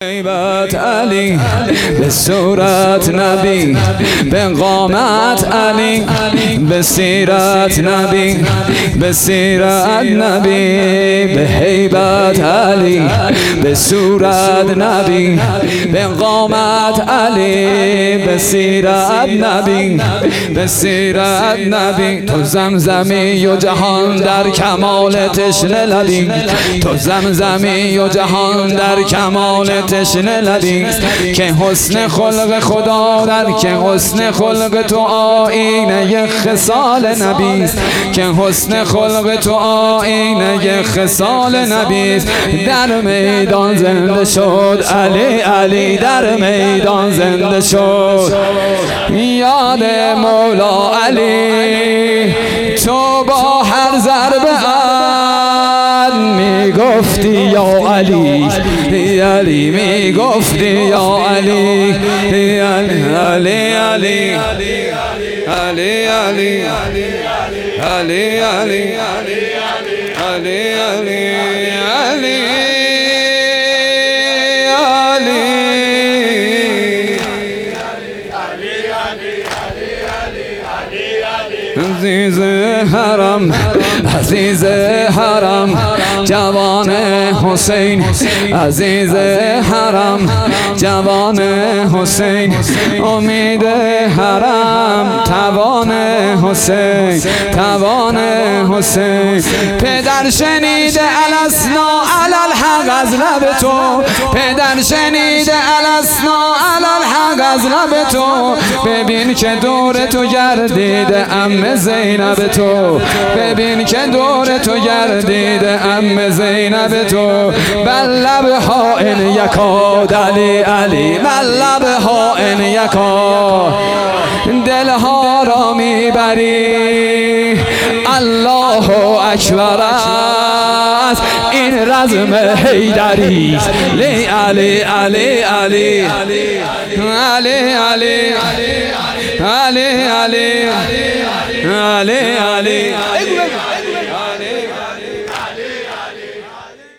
هیبت علی به صورت نبی، به قامت علی به سیرت نبی، به سیرت نبی، به هیبت علی به صورت نبی، به قامت علی به سیرت نبی، به سیرت نبی. تو زمزمی و جهان در کمال تشنه لبی، تو زمزمی و جهان در کمال تشنه لبی، که حسن خلق خدا در که حسن خلق تو آینه خصال نبیست، که حسن خلق تو آینه خصال نبیست. در میدان زنده شد علی، علی در میدان زنده شد. یاد مولا علی تو با هر ضربه میگفتی یا علی، علی میگفتی یا علی، علی علی علی علی علی علی علی علی عزیز حرم، عزیز حرم جوان حسین، عزیز حرم جوان حسین، امید حرم توان حسین، توان حسین. پدر شنیده الاسنا الالحق از لب تو، پدر شنیده الاسنا الالحق از لب تو. ببین که دور تو گردیده عم زینب تو، ببین که دور تو گردیده عم زینب تو. بر لبها ان یکاد علی، علی بر لبها ان یکاد، دلها را میبری الله اکبر است این رزم حیدری. علی علی علی علی علی علی علی علی علی علی